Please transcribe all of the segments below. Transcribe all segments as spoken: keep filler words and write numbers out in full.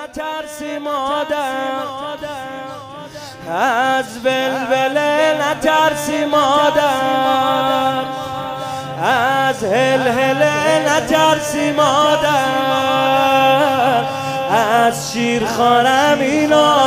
نترسی مادر، از ولوله نترسی مادر، از هلهله نترسی مادر، از شیرخوارم اینا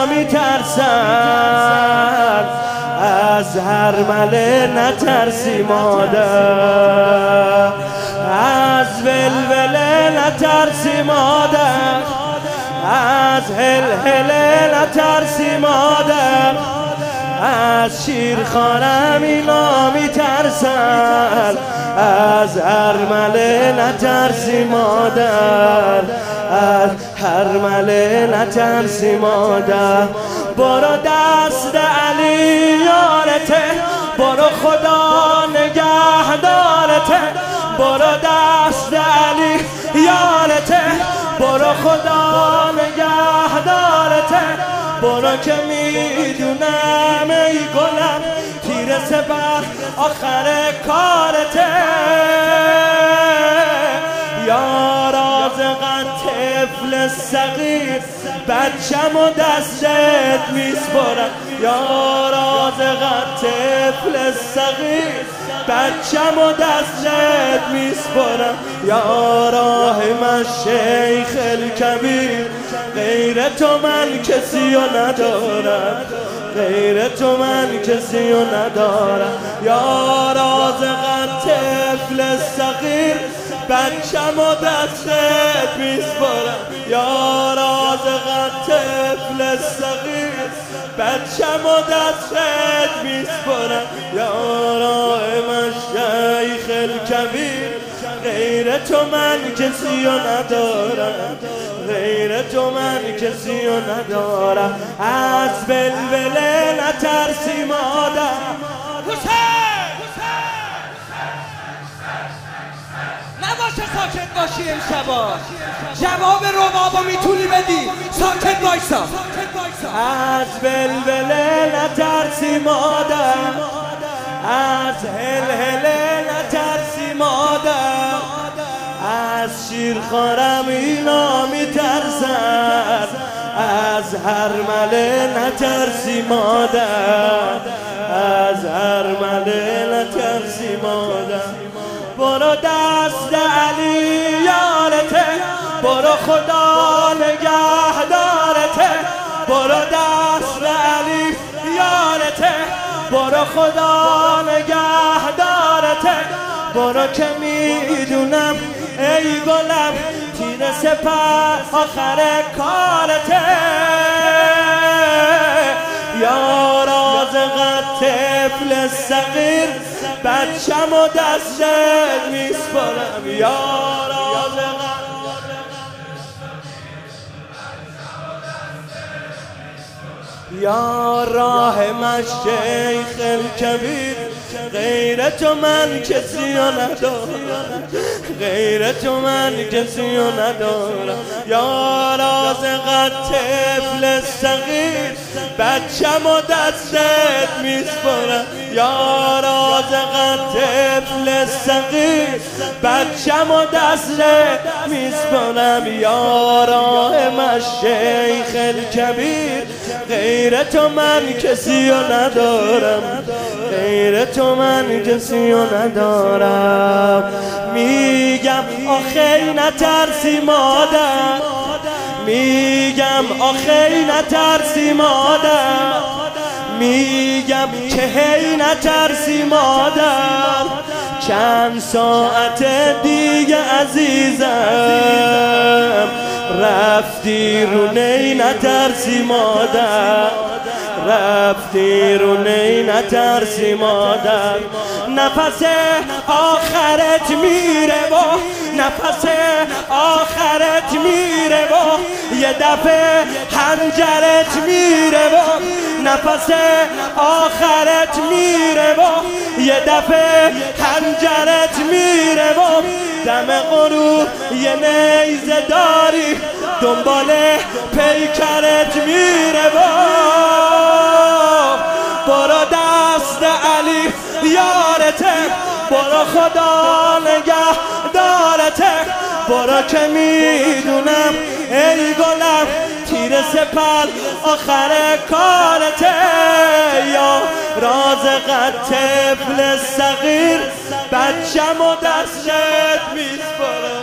میترسن، از هرمله نترسی مادر، از ولوله نترسی مادر، از هلهله نترسی مادر، از شیرخوارم اینا میترسن، از هرمله نترسی مادر، از هرمله نترسی مادر. برو دست علی یارته، برو خدا نگهدارته، برو دست علی یارته، برو خدا نگهدارته، برو که میدونم ای گلم تیر سپر آخر کارته. یا رازقا طفل صغیر بچم و دستت میسپرم، یا رازقا طفل صغیر بچم و دستت میسپرم، یا راحم شیخ الکبیر غیر تو من کسی و ندارم، غیر تو من کسی و ندارم. یا رازقا طفل صغیر بچم و دستت میسپرم، یا رازقا طفل صغیر بچم و دستت میسپرم، یا راحم شیخ الکبیر غیر تو من کسی و ندارم، غیر تو من کسی و ندارم. از ولوله نترسی مادر. نباشه ساکت باشی امشبا، جواب ربابو میتونی بدی، ساکت بایسا. از ولوله نترسی مادر، از هلهله نترسی مادر، از شیرخوارم اینا میترسن، از هرمله نترسی مادر، از هرمله نترسی مادر. برو دست علی یارته، برو خدا نگهدارته، برو دست علی یارته، برو خدا نگهدارته، برو که میدونم ای گلم تیر سپر آخر کارته. یا رازقا طفل صغیر بچم و دستت میسپرم، یا رازقا یا راحم شیخ الکبیر غیر تو من کسی و ندارم، غیر تو من کسی و ندارم. یا رازقا طفل صغیر بچم و دستت میسپرم، یا رازقا طفل صغیر بچم و دستت میسپرم، یا راحم شیخ الکبیر غیر تو من کسی و ندارم، غیر تو من کسی و ندارم. میگم آخی نترسی مادر، میگم آخی نترسی مادر، میگم که هی نترسی مادر، چند ساعت دیگه عزیزم رفتی رو نی نترسی مادر، رفتی رو نی نترسی مادر. نفس آخرت میره و نفس آخرت میره و یه دفعه حنجرت میره و نفس آخرت میره و یه دفعه حنجرت میره و دم غروب یه نیزه داری دنبال پیکرت میره و برو دست علی یارته، برو خدا نگه دارته، برو که میدونم ای گلم زیر سپر آخر کارته یا رازق طفل صغیر بچم و دستت میسپارم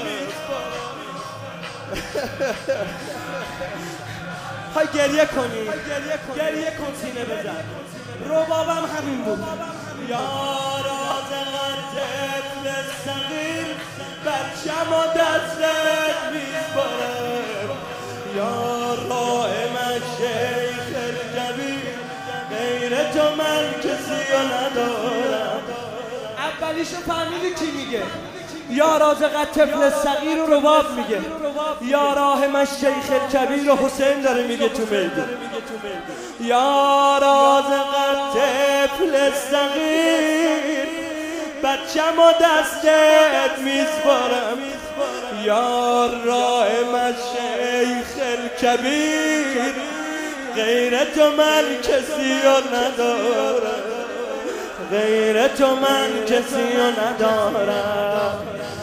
های گریه کنی گریه کن سینه بزن ربابم همین بود یا رازق طفل صغیر بچم و دستت میسپارم یا رائم شیخ الکبیر غیر تو من کسی رو ندارم اولیشو فهمیدی کی میگه؟ یا رازق طفل صغیر و رباب میگه یا راحم شیخ الکبیر و حسین داره میگه تو میدون یا رازق طفل صغیر بچم و دستت میسپارم یا راحم شیخ الکبیر غیر تو من کسی رو ندارم غیر تو من کسی رو ندارم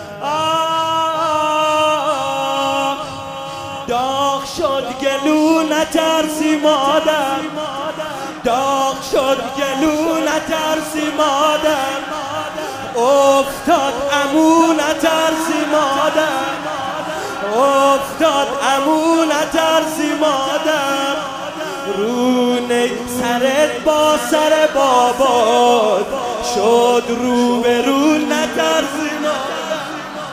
آه داغ شد گلو نترسی مادر داغ شد گلو نترسی مادر افتاد عمو نترسی مادر افتاد عمو نترسی مادر رونه سرت با سر بابات شد رو به رو نترسی مادر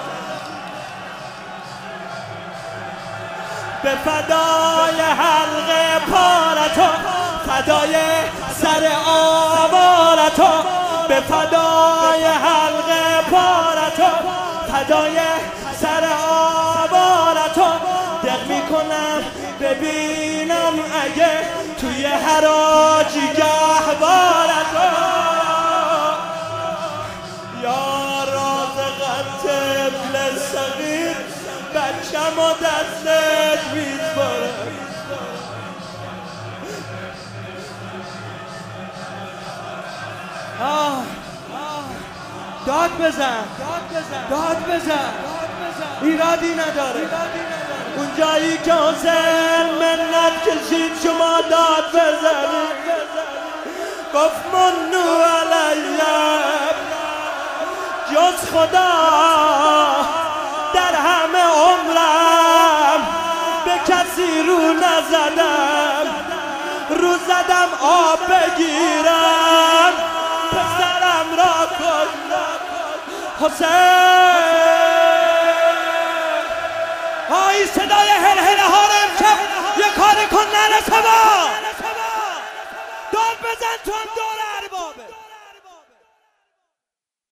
به فدای حلقه پارتو فدای سر آوارتو به فدای حلقه پارتو فدای سر آوارتو دق میکنم ببینم اگه توی حراجی گهوارتو یا رازق طفل صغیر بچم و دستت میسپارم آه داد بزن داد بزن ایرادی نداره اون جایی که حسین منت کشید شما داد بزنید گفت منو علیم جز خدا در همه عمرم به کسی رو نزدم رو زدم آب بگیرم پسرم را کشتم حسین های صدای هلهله ها رو امشب یه کاری کن نرسه با داد بزن تو هم